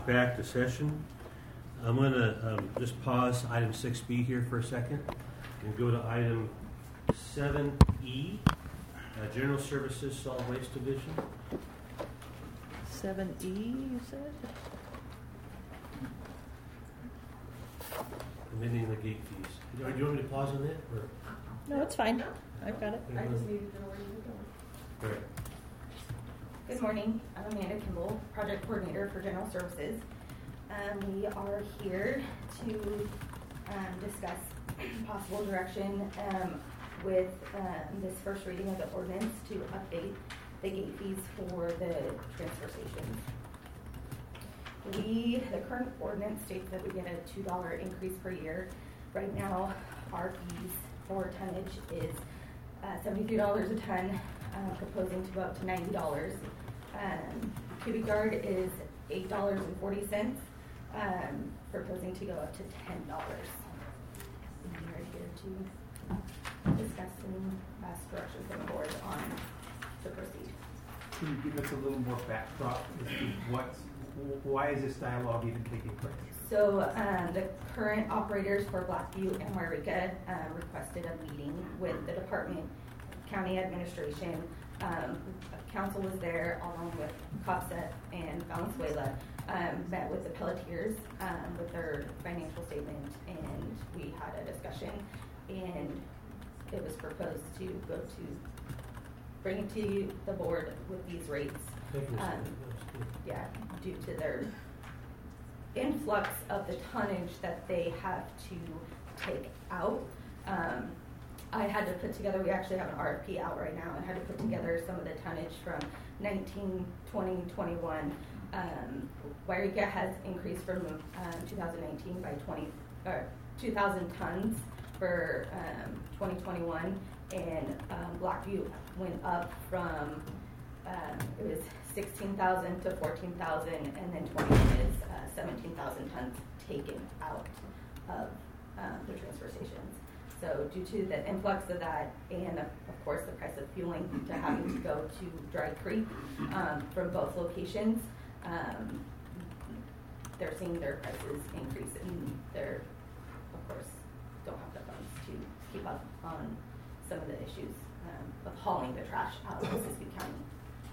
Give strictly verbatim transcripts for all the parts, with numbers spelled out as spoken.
back to session. I'm going to um, just pause item six B here for a second and go to item seven E, uh, General Services Solid Waste Division. seven E, you said? Amending the gate fees. Do you want me to pause on that? Or? No, it's fine. I've got it. I just needed to know where you were going. Right. Good morning. I'm Amanda Kimball, Project Coordinator for General Services. Um, we are here to um, discuss possible direction um, with um, this first reading of the ordinance to update the gate fees for the transfer stations. We, the current ordinance states that we get a two dollar increase per year. Right now, our fees for tonnage is uh, seventy-three dollars a ton, uh, proposing to go up to ninety dollars. Um, cubic yard is eight dollars and forty cents, um, proposing to go up to ten dollars. And we are here to discuss and ask direction from the board on to proceed. Can you give us a little more backdrop as to what's, why is this dialogue even taking place? So um, the current operators for Blackview and Wairika um, requested a meeting with the department, county administration. Um, council was there along with COPSET and Valenzuela, um, met with the Pelletiers um, with their financial statement, and we had a discussion, and it was proposed to go to bring it to the board with these rates. Um, yeah, due to their influx of the tonnage that they have to take out. Um, I had to put together, we actually have an R F P out right now, and had to put together some of the tonnage from nineteen, twenty, twenty-one. Um, Wairika has increased from um, two thousand nineteen by twenty, or two thousand tons for um, twenty twenty-one, and um, Blackview went up from, um, it was sixteen thousand to fourteen thousand, and then twenty-one is uh, seventeen thousand tons taken out of um, the transfer stations. So due to the influx of that, and of, of course the price of fueling to having to go to Dry Creek um, from both locations, um, they're seeing their prices increase, and they're, of course, don't have the funds to keep up on some of the issues um, of hauling the trash out of Mississippi County.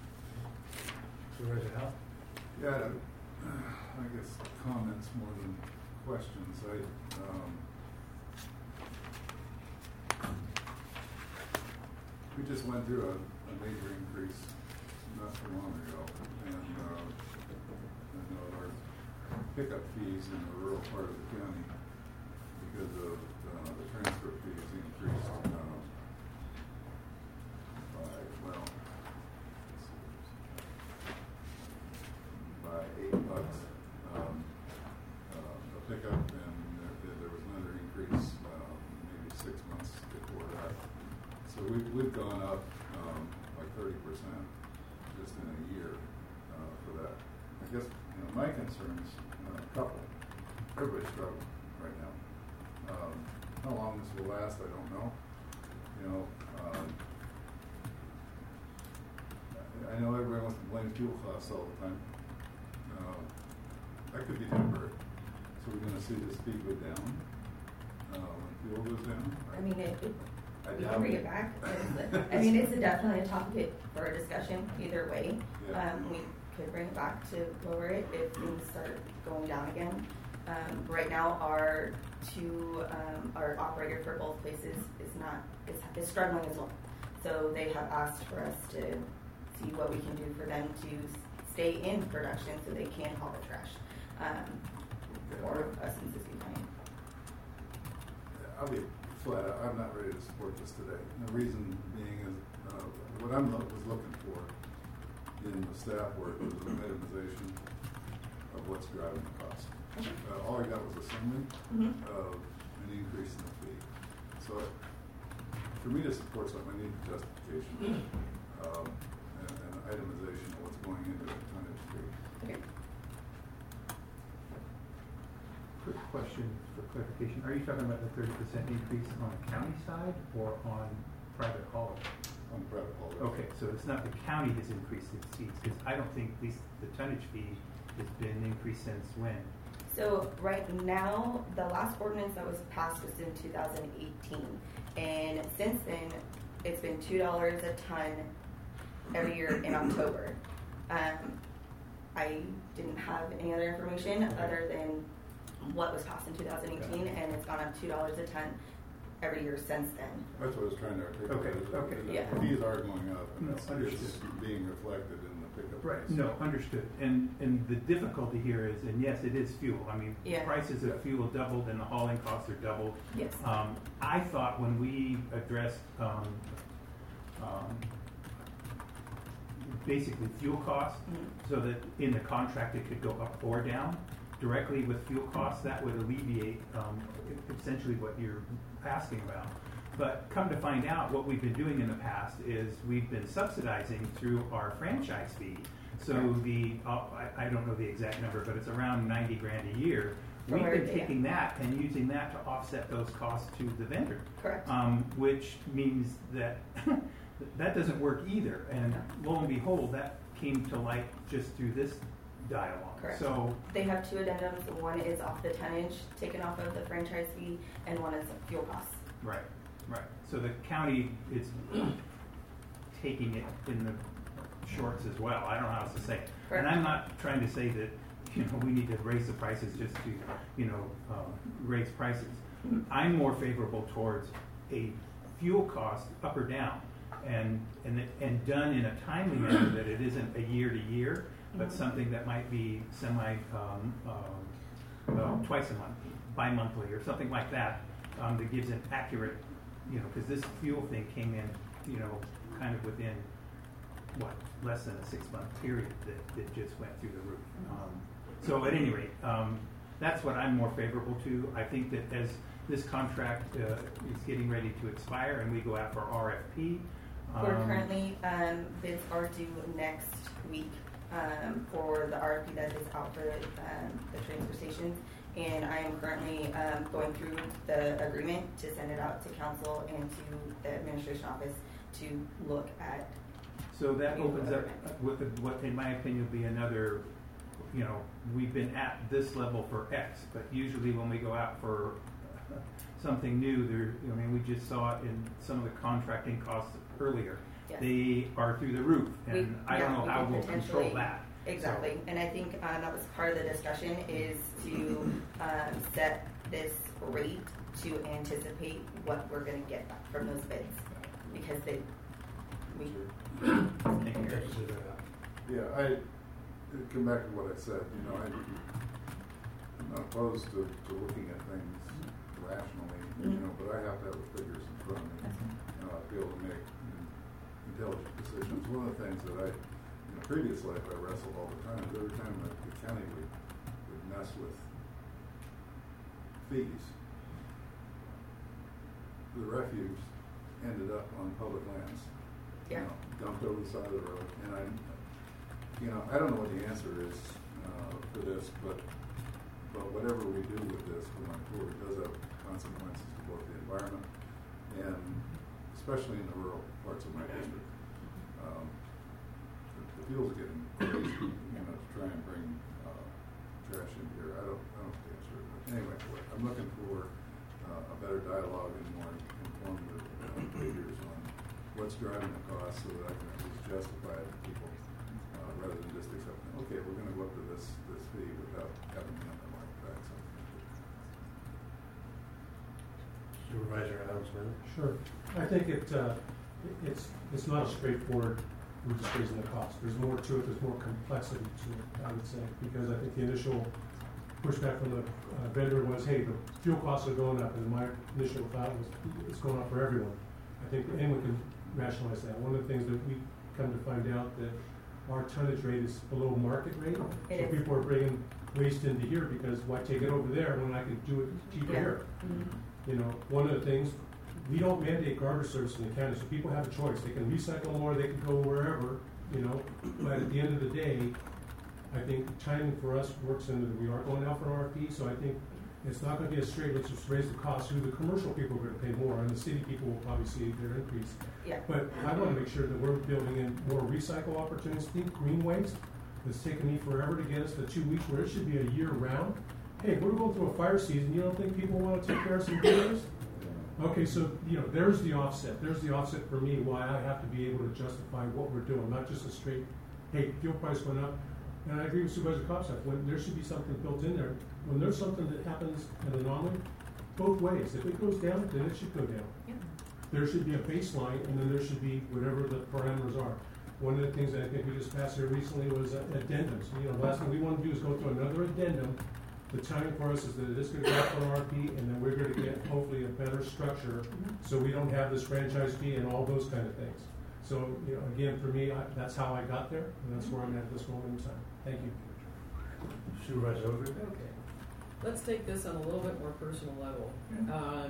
Supervisor Howe? Yeah, I guess comments more than questions. I, um, we just went through a, a major increase not too long ago, and uh, I know our pickup fees in the rural part of the county, because of uh, the transfer fees increased uh, by, well, by eight bucks um, uh, a pickup, and there, there was another increase uh, maybe six months before that. So we've, we've gone up um, like thirty percent just in a year uh, for that. I guess, you know, my concerns, uh, a couple, everybody's struggling right now. Um, how long this will last, I don't know. You know, um, I know everybody wants to blame fuel costs all the time. Uh, that could be temporary. So we're going to see this fee go down uh, when fuel goes down. I mean, it, it, I we can bring it back. I mean, it's a definitely a topic for a discussion either way. Yeah. Um, we could bring it back to lower it if things start going down again. Um, right now, our two, um, our operator for both places is not is, is struggling as well. So they have asked for us to see what we can do for them to stay in production so they can haul the trash um, for us in Mississippi County. I'll be flat out, I'm not ready to support this today. And the reason being is uh, what I lo- was looking for in the staff work was a minimization of what's driving the cost. Okay. Uh, all I got was a summary Mm-hmm. of an increase in the fee. So for me to support something, I need justification um, and, and itemization of what's going into the tonnage fee. Okay. Quick question for clarification. Are you talking about the thirty percent increase on the county side or on private haulers? On private haulers. Okay, so it's not the county has increased its fees, because I don't think, at least the tonnage fee has been increased since when? So right now, the last ordinance that was passed was in two thousand eighteen. And since then, it's been two dollars a ton every year in October. Um, I didn't have any other information other than what was passed in two thousand eighteen, and it's gone up two dollars a ton every year since then. That's what I was trying to articulate. Okay, okay. The Yeah. fees are going up, and No, it's, understood. it's being reflected in the pickup Right, price. no, understood. And, and the difficulty here is, and yes, it is fuel. I mean, Yeah. prices of fuel doubled and the hauling costs are doubled. Yes. Um, I thought when we addressed, um, um, basically fuel costs, Mhm. so that in the contract it could go up or down directly with fuel costs, that would alleviate, um, essentially what you're asking about. But come to find out, what we've been doing in the past is we've been subsidizing through our franchise fee. So the, uh, I, I don't know the exact number, but it's around ninety grand a year. We've Or, been yeah. taking that and using that to offset those costs to the vendor. Correct. Um, which means that that doesn't work either. And lo and behold, that came to light just through this dialogue. Correct. So, They have two addendums. One is off the tonnage taken off of the franchise fee, and one is fuel costs. right, right. So the county is taking it in the shorts as well. I don't know how else to say it. Correct. And I'm not trying to say that, you know, we need to raise the prices just to, you know, um, raise prices. I'm more favorable towards a fuel cost up or down, and and it- and done in a timely manner, that it isn't a year to year, but Mhm. something that might be semi um, um, well, twice a month, bi-monthly, or something like that, um, that gives an accurate, you know, because this fuel thing came in, you know, kind of within what, less than a six-month period that, that just went through the roof. Um, so at any rate, um, that's what I'm more favorable to. I think that as this contract uh, is getting ready to expire and we go out for R F P. We're um, currently, um, bids are due next week, um, for the R F P that is out for, um, the transfer stations. And I am currently, um, going through the agreement to send it out to council and to the administration office to look at. So that you opens know, up what, what in my opinion will be another, you know, we've been at this level for X, but usually when we go out for something new, there, I mean, we just saw it in some of the contracting costs earlier. Yes. They are through the roof, We- and I don't yeah, know we how can we'll control potentially- that. Exactly, So- and I think um, that was part of the discussion, is to um, set this rate to anticipate what we're going to get back from those bids, because they, we. Thank you. Yeah, I, to come back to what I said, you know, I, I'm not opposed to, to looking at things rationally, you Mhm. know, but I have to have the figures in front of me, uh, to be able to make intelligent decisions. One of the things that I, in a previous life, I wrestled all the time, is every time that the county would, would mess with fees, the refuse ended up on public lands. You Yeah. know, dumped over the side of the road, and I, you know, I don't know what the answer is, uh, for this, but, but whatever we do with this going forward does have consequences to both the environment and especially in the rural parts of my district. Um, the, the fuel's getting crazy, you know, to try and bring, uh, trash in here. I don't, I don't know the answer, but anyway, I'm looking for, uh, a better dialogue and more informative uh, figures on what's driving the cost, so that I can at least justify it to people, uh, rather than just accepting, okay, we're gonna go up to this, this fee without having the underlying facts. Supervisor Adams, man. Sure. I think it, uh, it's, it's not as straightforward, we're just raising the cost. There's more to it, there's more complexity to it, I would say, because I think the initial pushback from the uh, vendor was, hey, the fuel costs are going up, and my initial thought was, it's going up for everyone. I think anyone can rationalize that. One of the things that we come to find out that our tonnage rate is below market rate. It So is. people are bringing waste into here because why take it over there when I could do it cheaper Yeah. here? Mhm. You know, one of the things, we don't mandate garbage service in the county, so people have a choice. They can recycle more, they can go wherever, you know, but at the end of the day, I think timing for us works into, we are going out for R F P, so I think it's not gonna be a straight, let's just raise the cost, who the commercial people are gonna pay more, and the city people will probably see their increase. Yeah. But I wanna make sure that we're building in more recycle opportunities, think green waste. It's taken me forever to get us to two weeks where it should be a year round. Hey, we're going through a fire season. You don't think people want to take care of some heroes? Okay, so, you know, there's the offset. There's the offset for me why I have to be able to justify what we're doing, not just a straight, hey, fuel price went up. And I agree with Supervisor Kopsak. When there should be something built in there. When there's something that happens, an anomaly, both ways. If it goes down, then it should go down. Yeah. There should be a baseline, and then there should be whatever the parameters are. One of the things that I think we just passed here recently was uh, addendums. You know, last thing we want to do is go through another addendum. The timing for us is that it is going to go up on R P, and then we're going to get hopefully a better structure, so we don't have this franchise fee and all those kind of things. So, you know, again, for me, I, that's how I got there, and that's where I'm at this moment in time. Thank you. Supervisor Ogre? Okay, let's take this on a little bit more personal level. Um,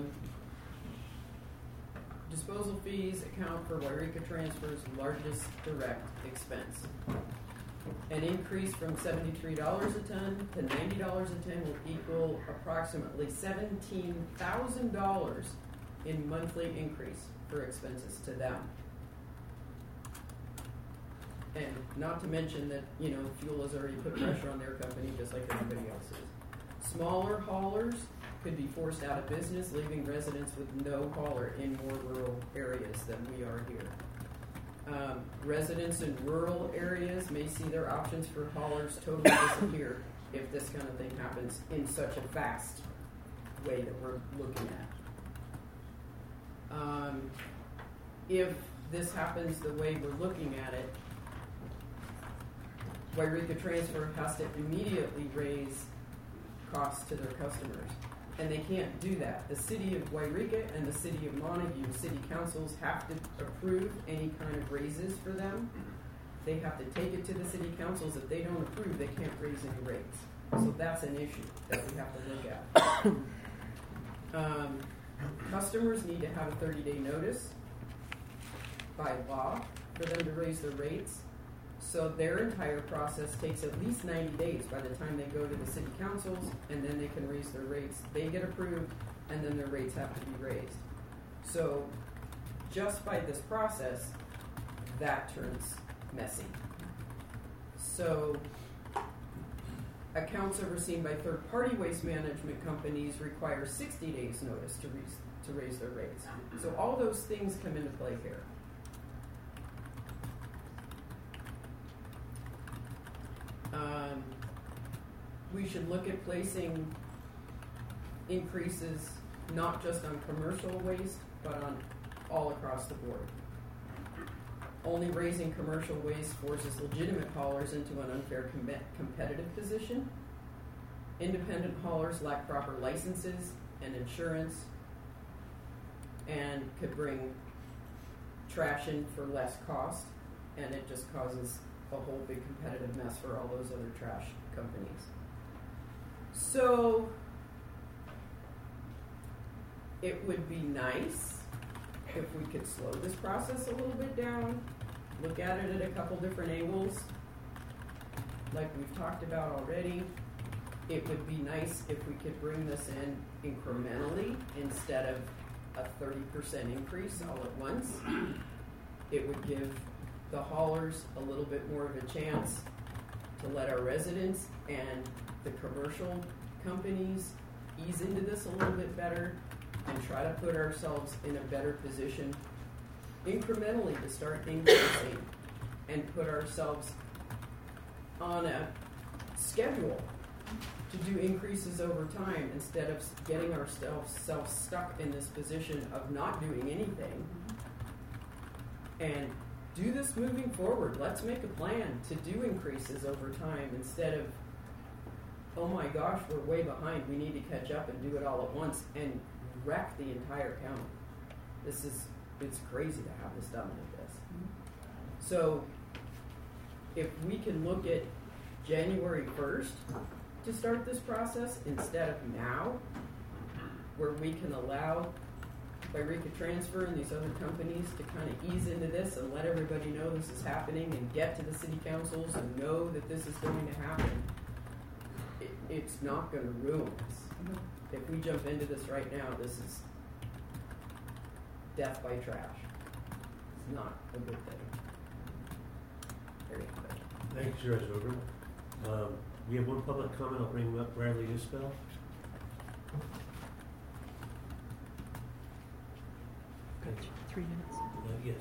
disposal fees account for Wairika Transfer's largest direct expense. An increase from seventy-three dollars a ton to ninety dollars a ton will equal approximately seventeen thousand dollars in monthly increase for expenses to them. And not to mention that, you know, fuel has already put pressure on their company just like everybody else's. Smaller haulers could be forced out of business, leaving residents with no hauler in more rural areas than we are here. Um, residents in rural areas may see their options for haulers totally disappear if this kind of thing happens in such a fast way that we're looking at. Um, if this happens the way we're looking at it, Wairika Transfer has to immediately raise costs to their customers. And they can't do that. The city of Wairika and the city of Montague, city councils have to approve any kind of raises for them. They have to take it to the city councils. If they don't approve, they can't raise any rates. So that's an issue that we have to look at. Um, customers need to have a thirty-day notice by law for them to raise their rates. So their entire process takes at least ninety days by the time they go to the city councils, and then they can raise their rates. They get approved, and then their rates have to be raised. So just by this process, that turns messy. So accounts overseen by third-party waste management companies require sixty days notice to, re- to raise their rates. So all those things come into play here. Um, we should look at placing increases not just on commercial waste, but on all across the board. Only raising commercial waste forces legitimate haulers into an unfair com- competitive position. Independent haulers lack proper licenses and insurance and could bring trash in for less cost, and it just causes a whole big competitive mess for all those other trash companies. So it would be nice if we could slow this process a little bit down, look at it at a couple different angles, like we've talked about already. It would be nice if we could bring this in incrementally instead of a thirty percent increase all at once. It would give the haulers a little bit more of a chance to let our residents and the commercial companies ease into this a little bit better and try to put ourselves in a better position incrementally to start increasing and put ourselves on a schedule to do increases over time instead of getting ourselves self stuck in this position of not doing anything. And do this moving forward. Let's make a plan to do increases over time instead of, oh my gosh, we're way behind. We need to catch up and do it all at once and wreck the entire county. This is, it's crazy to have this done like this. So if we can look at January first to start this process instead of now, where we can allow Wairika Transfer and these other companies to kind of ease into this and let everybody know this is happening and get to the city councils and know that this is going to happen, it, it's not going to ruin us. If we jump into this right now, this is death by trash. It's not a good thing. There you go. Thank you, Supervisor Overman. Um, we have one public comment. I'll bring him up. Bradley Isbell. Three minutes. Uh, yes.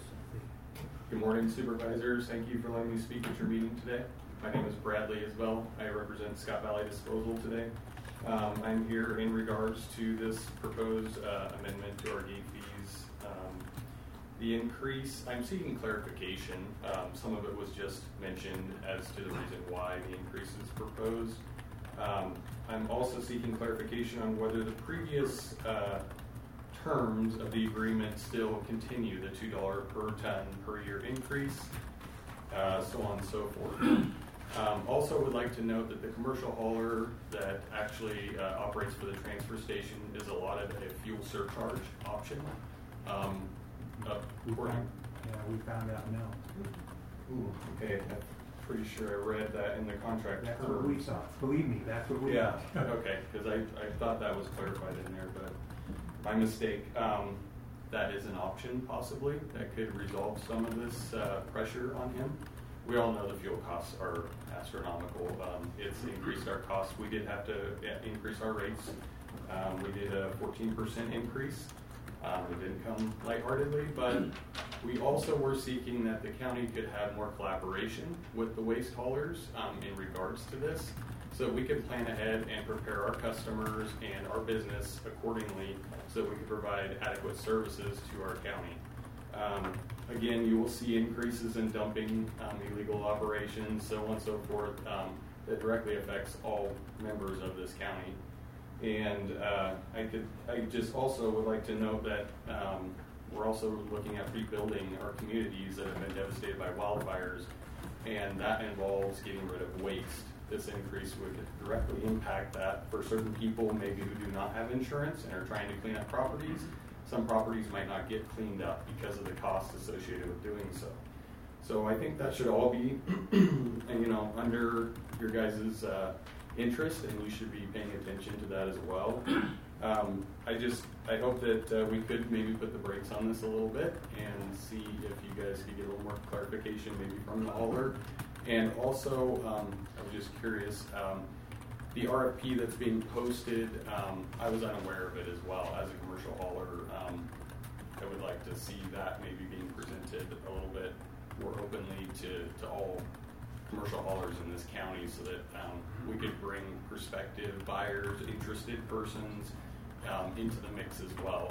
Good morning, supervisors. Thank you for letting me speak at your meeting today. My name is Bradley Isbell. I represent Scott Valley Disposal today. Um, I'm here in regards to this proposed uh, amendment to our gate fees. Um, the increase, I'm seeking clarification. Um, some of it was just mentioned as to the reason why the increase is proposed. Um, I'm also seeking clarification on whether the previous uh, terms of the agreement still continue, the two dollars per ton per year increase, uh, so on and so forth. Um, also would like to note that the commercial hauler that actually uh, operates for the transfer station is allotted a fuel surcharge option. Um, uh, We according- found, yeah, we found out now. Ooh, okay, I'm pretty sure I read that in the contract. That's what we terms. thought. Believe me, that's what we Yeah, thought. okay, because I, I thought that was clarified in there, but my mistake. Um, that is an option possibly that could resolve some of this uh, pressure on him. We all know the fuel costs are astronomical. Um, it's increased our costs. We did have to yeah, increase our rates. Um, we did a fourteen percent increase. Um, it didn't come lightheartedly, but we also were seeking that the county could have more collaboration with the waste haulers um, in regards to this, so that we could plan ahead and prepare our customers and our business accordingly so that we could provide adequate services to our county. Um, again, you will see increases in dumping, um, illegal operations, so on and so forth, um, that directly affects all members of this county. And uh, I could, I just also would like to note that um, we're also looking at rebuilding our communities that have been devastated by wildfires, and that involves getting rid of waste. This increase would directly impact that for certain people maybe who do not have insurance and are trying to clean up properties. Some properties might not get cleaned up because of the cost associated with doing so. So I think that should all be, and, you know, under your guys' uh, interest, and you should be paying attention to that as well. Um, I just, I hope that uh, we could maybe put the brakes on this a little bit and see if you guys could get a little more clarification maybe from the hauler. And also, um, I was just curious, um, the R F P that's being posted, um, I was unaware of it as well as a commercial hauler. Um, I would like to see that maybe being presented a little bit more openly to, to all commercial haulers in this county, so that um, we could bring prospective buyers, interested persons um, into the mix as well.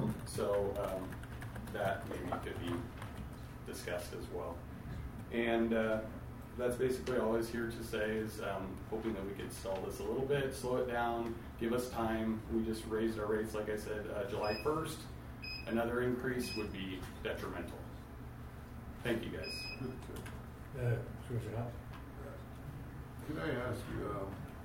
So um, that maybe could be discussed as well. And uh, that's basically all I was here to say, is um, hoping that we could stall this a little bit, slow it down, give us time. We just raised our rates, like I said, uh, July first. Another increase would be detrimental. Thank you, guys. Uh, Supervisor Hobbs. Could I ask you, um,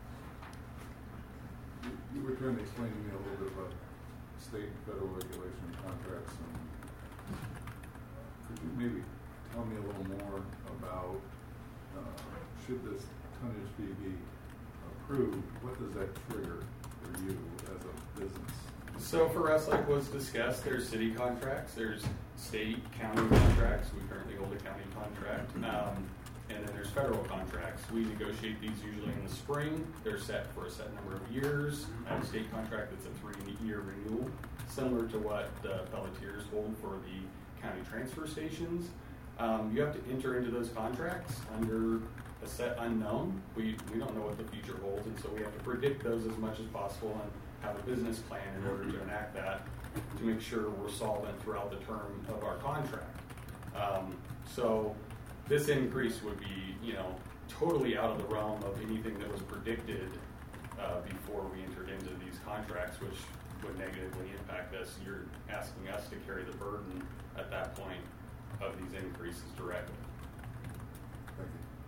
you, you were trying to explain to me a little bit about state and federal regulation contracts, and could you maybe tell me a little more about, uh, should this tonnage fee be approved, what does that trigger for you as a business? So for us, like was discussed, there's city contracts, there's state, county contracts. We currently hold a county contract. Um, and then there's federal contracts. We negotiate these usually in the spring. They're set for a set number of years. I have a state contract that's a three-year renewal, similar to what the Pelletiers hold for the county transfer stations. Um, you have to enter into those contracts under a set unknown. We, we don't know what the future holds, and so we have to predict those as much as possible and have a business plan in order to enact that to make sure we're solvent throughout the term of our contract. Um, so this increase would be, you know, totally out of the realm of anything that was predicted uh, before we entered into these contracts, which would negatively impact us. You're asking us to carry the burden at that point of these increases directly. Thank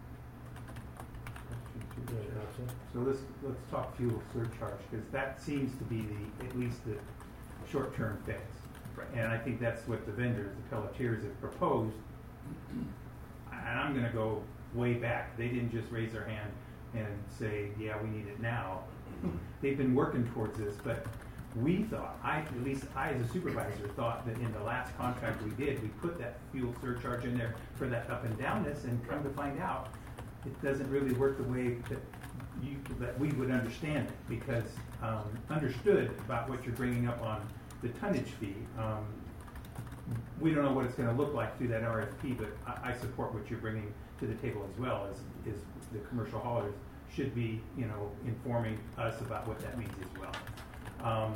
you. Supervisor Hobbs. So let's, let's talk fuel surcharge, because that seems to be the, at least the short-term fix. Right. And I think that's what the vendors, the Pelletiers, have proposed. And I'm gonna go way back. They didn't just raise their hand and say, yeah, we need it now. They've been working towards this, but we thought, I, at least I as a supervisor thought that in the last contract we did, we put that fuel surcharge in there for that up and downness, and come to find out, it doesn't really work the way that you, that we would understand it, because, um, understood about what you're bringing up on the tonnage fee, um, we don't know what it's gonna look like through that R F P, but I, I support what you're bringing to the table as well, as, is the commercial haulers should be, you know, informing us about what that means as well. Um,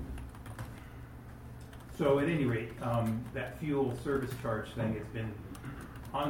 so at any rate, um, that fuel service charge thing has been on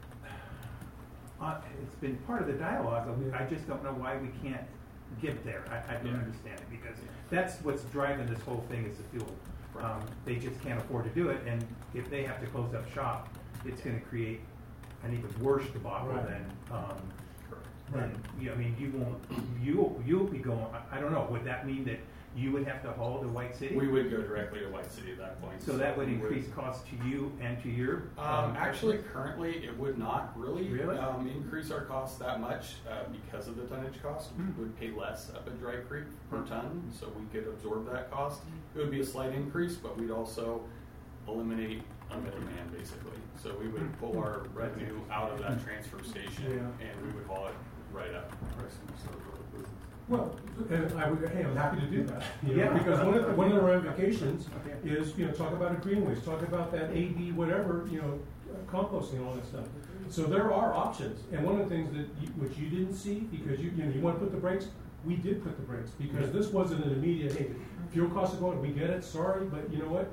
the, uh, it's been part of the dialogue. I just don't know why we can't get there. I, I don't Yeah. understand it, because that's what's driving this whole thing is the fuel. Um, they just can't afford to do it, and if they have to close up shop, it's gonna create an even worse debacle Right. than, um, Right. then, you, I mean, you won't, you'll, you'll be going, I, I don't know, would that mean that you would have to haul to White City? We would go directly to White City at that point. So that would we increase costs to you and to your? Um, actually, currently, it would not really, Really? um, increase our costs that much, uh, because of the tonnage cost. Hmm. We would pay less up at Dry Creek per ton, so we could absorb that cost. It would be a slight increase, but we'd also eliminate a middleman, basically. So we would pull our revenue out of that transfer station, Yeah. and we would haul it right up. Pricing yourself out of business. Well, and I would, hey, I'm happy to do that, you know, Yeah. because one of the, one of the ramifications Okay. is, you know, talk about a green waste, talk about that A B whatever, you know, composting and all that stuff. So there are options, and one of the things that, you, which you didn't see, because you, you know, you want to put the brakes, we did put the brakes, because this wasn't an immediate, hey, fuel costs are going, we get it, sorry, but you know what?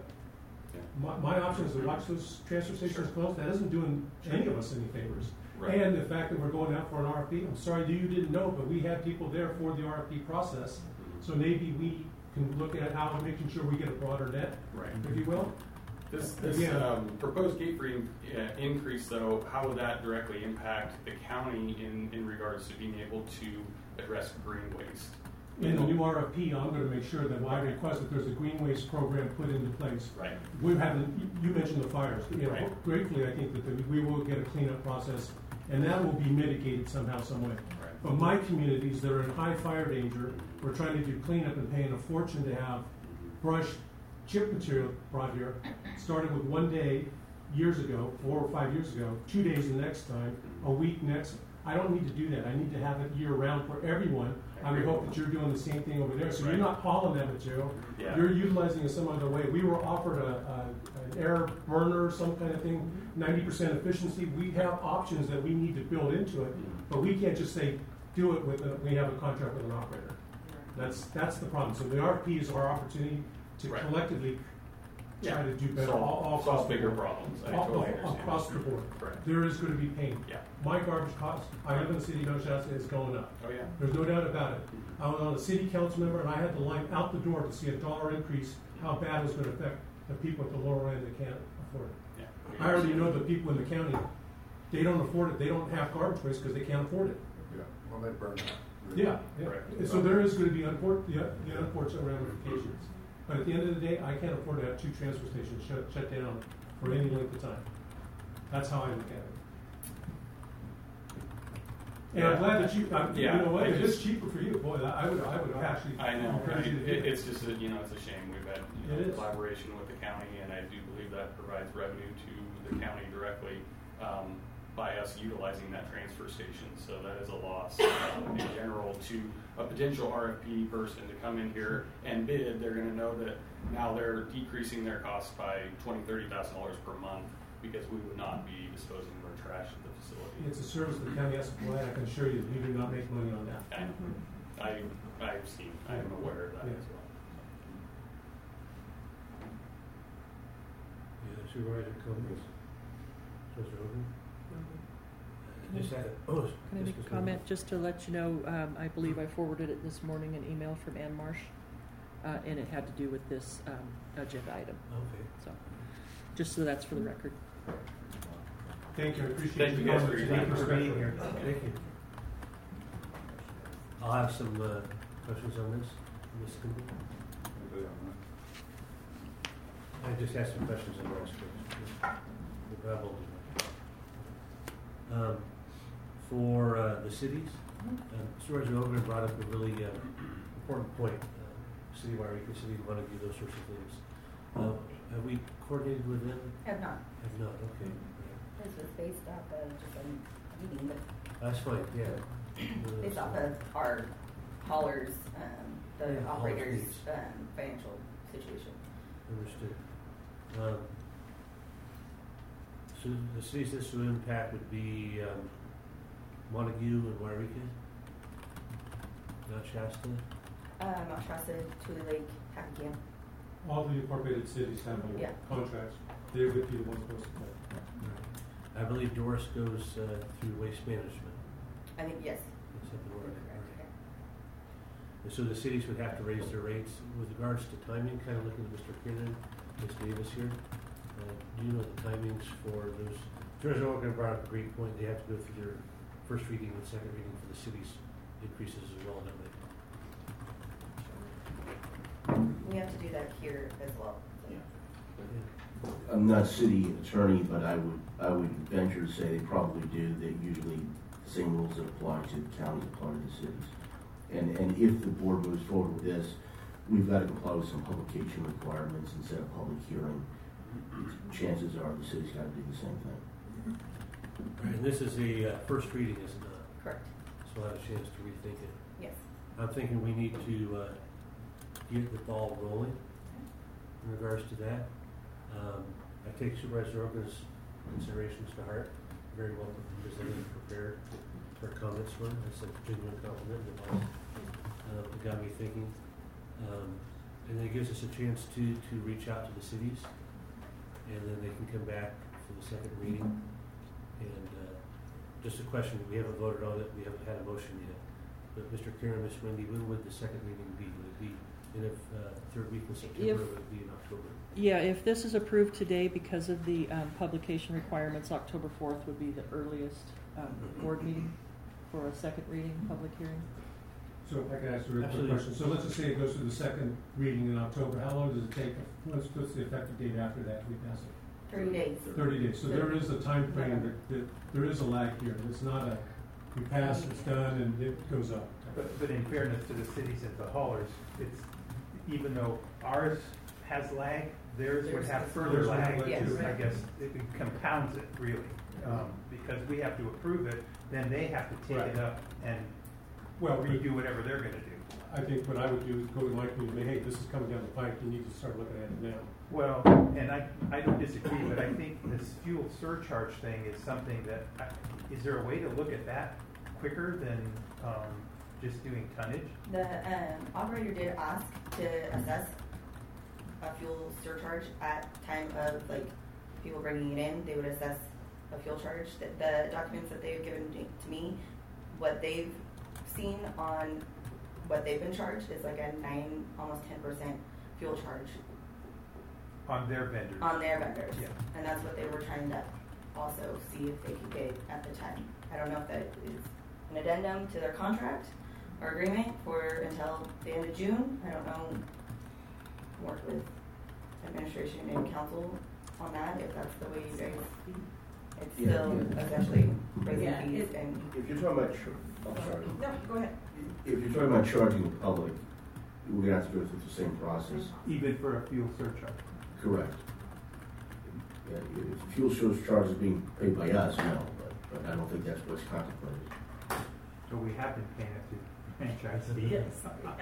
My, my option is to watch those transfer stations close, that isn't doing any of us any favors. Right. And the fact that we're going out for an R F P, I'm sorry that you didn't know, but we had people there for the R F P process. So maybe we can look at how, making sure we get a broader net, Right. if you will. This, this Yeah. um, proposed gate fee uh, increase, though, how would that directly impact the county in, in regards to being able to address green waste? In the new R F P, I'm gonna make sure that I request that there's a green waste program put into place. Right. We're having, you mentioned the fires, you know, Right. gratefully, I think that the- we will get a cleanup process, and that will be mitigated somehow, some way. Right. But my communities that are in high fire danger, we're trying to do cleanup and paying a fortune to have brush chip material brought here, started with one day years ago, four or five years ago, two days the next time, a week next. I don't need to do that. I need to have it year round for everyone. I would hope that you're doing the same thing over there. So you're Right. not hauling that material. Yeah. You're utilizing it some other way. We were offered a, a, an air burner, some kind of thing, ninety percent efficiency. We have options that we need to build into it, but we can't just say, do it with, a, we have a contract with an operator. That's, that's the problem. So the R F P is our opportunity to Right. collectively try Yeah. to do better Solve- all, all solve across the bigger board. problems. I All- totally all- understand. Across the board. Correct. There is going to be pain. Yeah. My garbage cost, I live in the city of Mount Shasta, is going up. Oh, yeah. There's no doubt about it. I was on a city council member, and I had to line out the door to see a dollar increase, how bad it was going to affect the people at the lower end that can't afford it. Yeah. I already know the people in the county, they don't afford it, they don't have garbage waste because they can't afford it. Yeah, well, they burn that. Yeah, yeah. Right. So there is going to be unfor- the, the unfortunate ramifications. But at the end of the day, I can't afford to have two transfer stations shut, shut down for any length of time. That's how I look at it. And I'm Yeah. glad that you, I'm, Yeah, you know what, I if it's just- cheaper for you, boy, I would, I would actually. I know. I, encourage you to do it, that. it's just a, you know, it's a shame. We've had you It know, is. collaboration with the county, and I do believe that provides revenue to the county directly um, by us utilizing that transfer station. So that is a loss um, in general to a potential R F P person to come in here and bid. They're going to know that now they're decreasing their costs by twenty, thirty thousand dollars per month because we would not be disposing of our trash at the facility. It's a service the county has to provide, I can assure you, you do not make money on that. I, I, I've seen. I am aware of that Yeah. as well. Yeah, Supervisor Cummings. Supervisor Hogan? Just had, oh. Can I this make was a comment just to let you know, um, I believe I forwarded it this morning, an email from Ann Marsh, uh, and it had to do with this, um, agenda item, Okay. so, just so that's for the record. Thank you, I appreciate Thank your you guys comments. for your Thank time. you for being here. Thank you. I'll have some, uh, questions on this, Miz Kimball. Anybody on that? I just asked some questions on those, but we'll babble. Um, for, uh, the cities, um, Supervisor Hogan brought up a really, uh, important point. Uh, City of Wairika, City of Montague, those sorts of things. Uh, have we coordinated with them? Have not. Have not, okay. This was based off of just a meeting with That's fine, yeah. Based off of our haulers, um, the Yeah, haulers operators' needs. um, financial situation. Understood. Um, so the cities this would impact would be um, Montague and Wairika, not Shasta. Uh, Mount Shasta, Tule Lake, Hackensack. All the incorporated cities have Yeah. contracts. They would be the ones supposed to pay. I believe Doris goes uh, through Waste Management. I think, yes. That's up in You're Oregon. correct, yeah. And so the cities would have to raise their rates. With regards to timing, kind of looking at Mister Kiernan, Miz Davis here, uh, do you know the timings for those? Treasurer Oregon brought up a great point. They have to go through their first reading and second reading for the cities increases as well, don't they? We have to do that here as well. So. Yeah. I'm not city attorney, but I would, I would venture to say they probably do, that usually the same rules that apply to the county apply to the cities. And, and if the board moves forward with this, we've got to comply with some publication requirements and set a public hearing. Chances are the city's got to do the same thing. And this is a uh, first reading, is it not? Correct. So we'll have a chance to rethink it. Yes. I'm thinking we need to uh, get the ball rolling in regards to that. Um, I take Supervisor Oregon's considerations to heart. Very well presented and prepared for comments from. That's a genuine compliment. It was. Uh, it got me thinking. Um, and then it gives us a chance to, to reach out to the cities, and then they can come back for the second reading. And uh, just a question, we haven't voted on it, we haven't had a motion yet. But Mister Kieran, Miz Wendy, when would the second reading be? Would it be in the uh, third week in September, If- or would it be in October? Yeah, if this is approved today because of the um, publication requirements, October fourth would be the earliest um, board meeting for a second reading, public hearing. So if I could ask you a quick Absolutely. question. So let's just say it goes through the second reading in October. How long does it take? What's, what's the effective date after that we pass it? Thirty days. Thirty days. So there is a time frame that, that there is a lag here. It's not a, we pass, it's done, and it goes up. But, but in fairness to the cities and the haulers, it's, even though ours has lag, theirs would Theirs have has further Theirs would have lag lag too. too. I guess it compounds it really, um, because we have to approve it, then they have to take it Right. up and Well, redo whatever they're gonna do. I think what I would do is go to my community, hey, this is coming down the pike, you need to start looking at it now. Well, and I, I don't disagree, but I think this fuel surcharge thing is something that, I- is there a way to look at that quicker than, um, just doing tonnage? The um, operator did ask to assess a fuel surcharge at time of like people bringing it in. They would assess a fuel charge. The, the documents that they've given to to me, what they've seen on what they've been charged is like a nine, almost ten percent fuel charge On their vendors? on their vendors. Yeah. And that's what they were trying to also see if they could get at the time. I don't know if that is an addendum to their contract or agreement for until the end of June. I don't know. Work with administration and council on that, if that's the way you guys, it's Yeah, still yeah. essentially raising Yeah, fees it- and, If you're talking about, char- I'm sorry, No, go ahead. if you're talking about charging the public, we're gonna have to go through the same process. Even for a fuel surcharge? Correct. Yeah, if fuel surcharge is being paid by us, no, but, but I don't think that's what's contemplated. So we have been paying it to franchisees? Yes.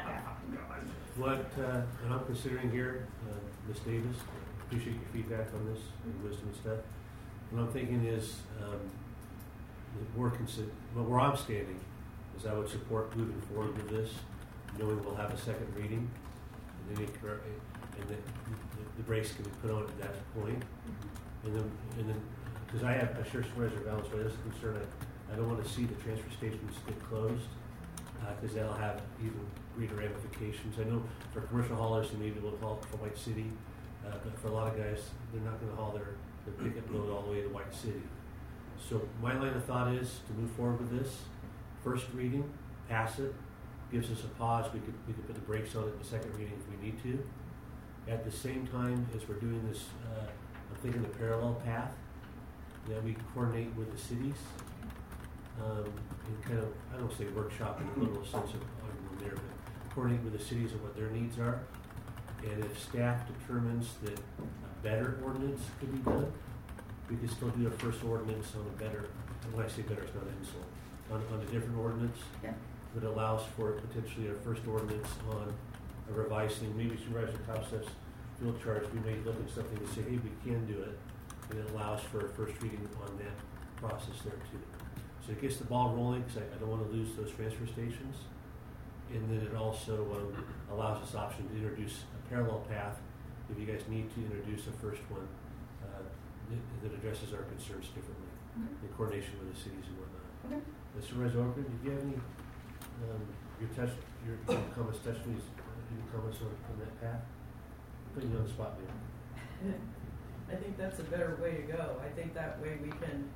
What, uh, what I'm considering here, uh, Miz Davis, appreciate your feedback on this, your wisdom and stuff. What I'm thinking is, um, that we're consider, well, where I'm standing is I would support moving forward with this, knowing we'll have a second reading, and then it, cor- and then the, the brakes can be put on at that point. And then, and then, because I have, I share Supervisor Valenzuela's concern, I, I don't want to see the transfer stations get closed, because that'll have even greater ramifications. I know for commercial haulers, they maybe will haul for White City, uh, but for a lot of guys, they're not going to haul their, their pickup load all the way to White City. So my line of thought is to move forward with this. First reading, pass it, gives us a pause. We could we could put the brakes on it in the second reading if we need to. At the same time as we're doing this, uh, I'm thinking the parallel path that we coordinate with the cities. Um, and kind of, I don't say workshop in a literal sense of arguing there, but coordinate with the cities and what their needs are. And if staff determines that a better ordinance could be done, we could still do a first ordinance on a better, and when I say better, it's not an insult, on, on a different ordinance. Yeah. That allows for potentially a first ordinance on a revised thing, maybe Supervisor Cobb says fuel charge, we may look at something to say, hey, we can do it, and it allows for a first reading on that process there too. So it gets the ball rolling, because I, I don't want to lose those transfer stations, and then it also um, allows us option to introduce a parallel path if you guys need to introduce a first one uh, that, that addresses our concerns differently Okay. in coordination with the cities and whatnot. Okay. Uh, Supervisor Orkin, did you have any um, your touch your comments touch me? Any comments on, on that path? Putting you on the spot, man. I think that's a better way to go. I think that way we can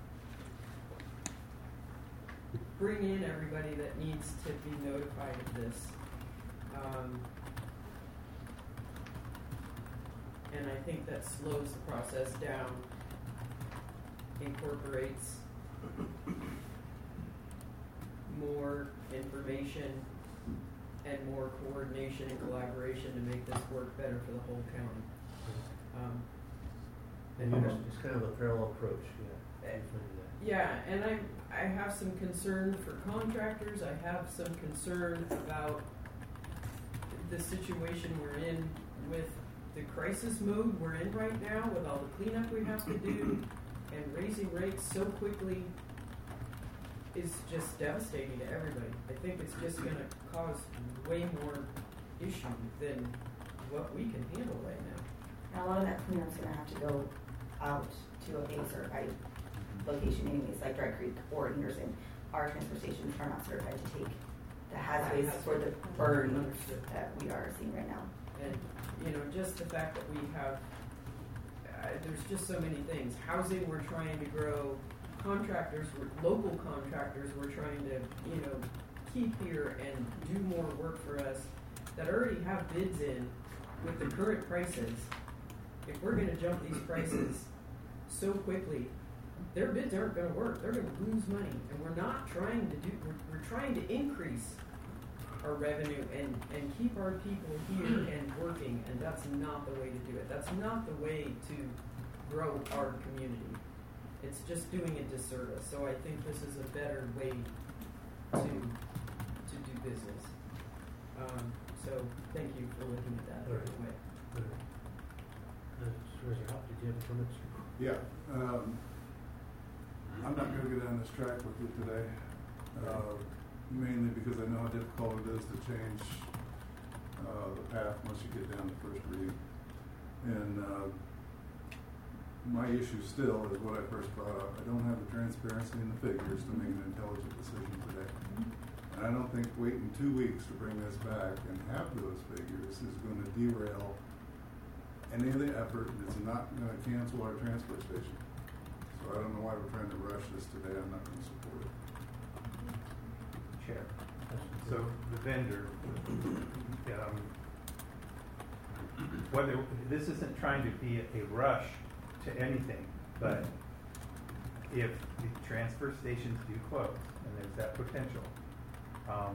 bring in everybody that needs to be notified of this. Um, and I think that slows the process down, incorporates more information and more coordination and collaboration to make this work better for the whole county. Um, And you know, it's kind of a parallel approach, yeah. Eh, That. Yeah, and I I have some concern for contractors. I have some concern about the situation we're in with the crisis mode we're in right now, with all the cleanup we have to do, and raising rates so quickly is just devastating to everybody. I think it's just going to cause way more issue than what we can handle right now. And a lot of that cleanup's gonna have to go out to a A certified location anyways, like Dry Creek or Anderson. Our transfer stations are not certified to take the hazardous for the burn Understood. that we are seeing right now. And, you know, just the fact that we have, uh, there's just so many things. Housing, we're trying to grow. Contractors, we're, local contractors, we're trying to, you know, keep here and do more work for us that already have bids in with the current prices. If we're going to jump these prices so quickly, their bids aren't going to work. They're going to lose money. And we're not trying to do, we're, we're trying to increase our revenue and, and keep our people here and working, and that's not the way to do it. That's not the way to grow our community. It's just doing a disservice. So I think this is a better way to to do business. Um, so thank you for looking at that All right. way. Uh, Supervisor Hop, did you have comments? Yeah, um, I'm not gonna go down this track with you today, uh, mainly because I know how difficult it is to change, uh, the path once you get down to first reading. And, uh, my issue still is what I first brought up. I don't have the transparency in the figures to make an intelligent decision today. And I don't think waiting two weeks to bring this back and have those figures is gonna derail any of the effort, and it's not going to cancel our transfer station. So I don't know why we're trying to rush this today. I'm not going to support it. Chair. So the vendor, um, whether, this isn't trying to be a rush to anything, but if the transfer stations do close, and there's that potential, um,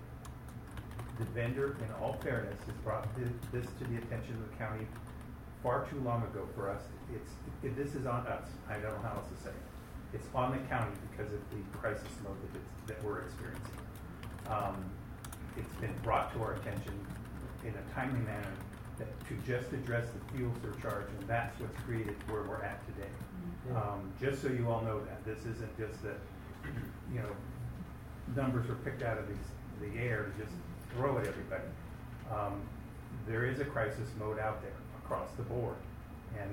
the vendor, in all fairness, has brought thi- this to the attention of the county far too long ago for us. It's, it, this is on us. I don't know how else to say it. It's on the county because of the crisis mode that, it's, that we're experiencing. Um, it's been brought to our attention in a timely manner that to just address the fuel surcharge, and that's what's created where we're at today. Yeah. Um, just so you all know that this isn't just that, you know, numbers are picked out of these, the air to just throw at everybody. Um, there is a crisis mode out there across the board, and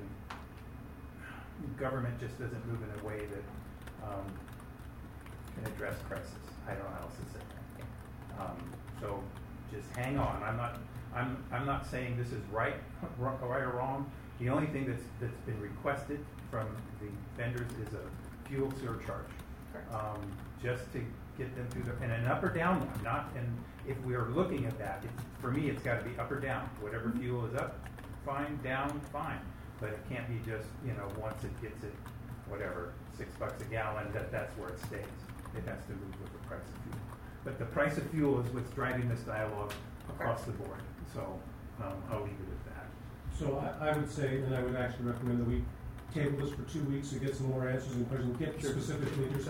government just doesn't move in a way that um, can address crisis. I don't know how else to say that. Um, so just hang on. I'm not. I'm. I'm not saying this is right, right or wrong. The only thing that's that's been requested from the vendors is a fuel surcharge, um, just to get them through the and an up or down one. Not and if we are looking at that, it's, for me, it's got to be up or down. Whatever fuel is up, fine. Down, fine. But it can't be just, you know, once it gets it, whatever, six bucks a gallon, that that's where it stays. It has to move with the price of fuel. But the price of fuel is what's driving this dialogue across the board. So um, I'll leave it at that. So I, I would say, and I would actually recommend that we table this for two weeks to get some more answers and questions, get specifically, you said,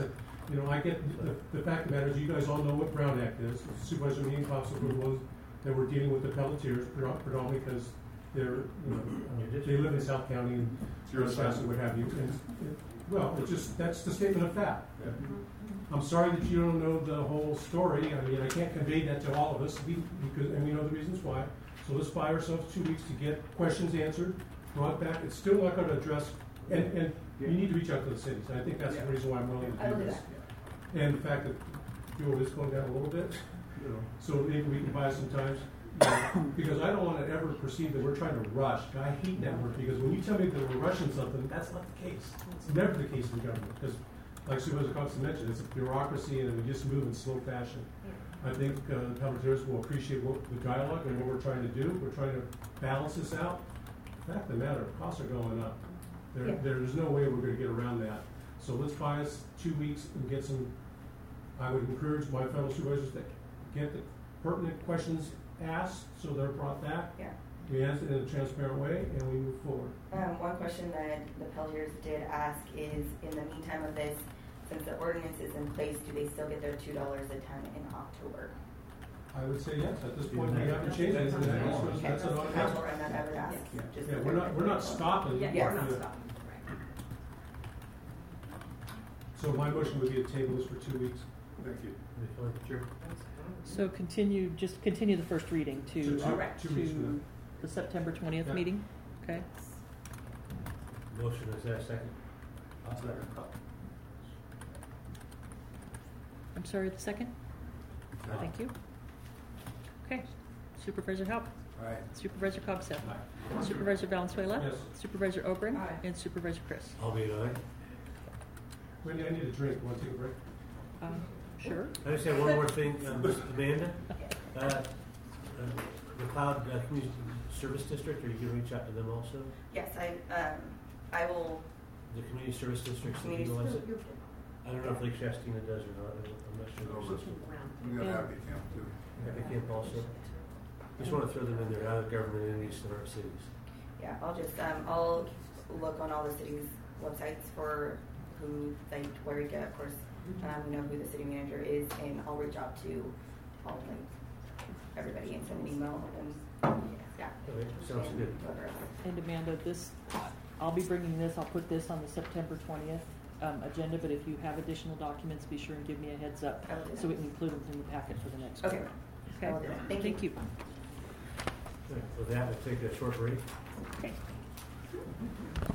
you know, I get, the, the fact of the matter is, you guys all know what Brown Act is. The supervisor meeting pops up with ones that we're dealing with the Pelletiers, predominantly because they're, you know, uh, they live in South County and your and what have you. And, and, well, it's just, that's the statement of fact. Yeah. I'm sorry that you don't know the whole story. I mean, I can't convey that to all of us, we, because, and we know the reasons why. So let's buy ourselves two weeks to get questions answered, brought back. It's still not going to address, and, and you need to reach out to the cities. And I think that's the reason why I'm willing I to will do do this. that. And the fact that fuel is going down a little bit, you know, so maybe we can buy some time. You know, because I don't want to ever perceive that we're trying to rush. I hate that word, because when you tell me that we're rushing something, that's not the case. It's never the case in government, because like Supervisor Coxon mentioned, it's a bureaucracy and we just move in slow fashion. I think uh, the Pelletiers will appreciate what, the dialogue and what we're trying to do. We're trying to balance this out. The fact of the matter, costs are going up. There, Yeah. There's no way we're going to get around that. So let's buy us two weeks and get some, I would encourage my fellow supervisors to get the pertinent questions asked, so they're brought back. Yeah. We answer in a transparent way, and we move forward. Um, one question that the Pelletiers did ask is, in the meantime of this, since the ordinance is in place, do they still get their two dollars a ton in October? I would say yes. At this point, we haven't changed it. That's, Okay, that's, that's an I automatic. will run that, I would ask. Yeah, just yeah, so we're not, we're not stopping. Yeah, Yeah. we're not stopping. So my motion would be to table this for two weeks. Thank you. Sure. So continue, just continue the first reading to, To- to- uh, two weeks from to now. the September twentieth Yeah. meeting, okay? Motion, is there a second? I'm sorry, the second? Thank you. Okay, Supervisor Halp, Aye. Supervisor Cobb's Aye. Supervisor Valenzuela, Yes. Supervisor Obrin, Aye. and Supervisor Chris. I'll be aye. Wendy, I need a drink. Want to take a break? Um, sure. I just have one more thing, um, Amanda. Uh, uh, the Cloud uh, Community Service District, are you going to reach out to them also? Yes, I, um, I will, The Community Service Districts that Community- utilize it? I don't know if Lake Shastina does or not. I'm not sure. Over. We got Yeah. Happy Camp too. Happy Camp also. Just want to throw them in there, out of government entities in our cities. yeah, I'll just, um, I'll look on all the cities' websites for who, like, Wairika, of course, um, we know who the city manager is, and I'll reach out to all, like, everybody and send an email, and, yeah. Okay, sounds And good. whoever else. And Amanda, this, I'll be bringing this, I'll put this on the September twentieth um, agenda, but if you have additional documents, be sure and give me a heads up I will do so we that. can include them in the packet for the next Okay. one. I will do Okay, that. Thank thank you. you. Okay, with that, we'll take a short break. Okay.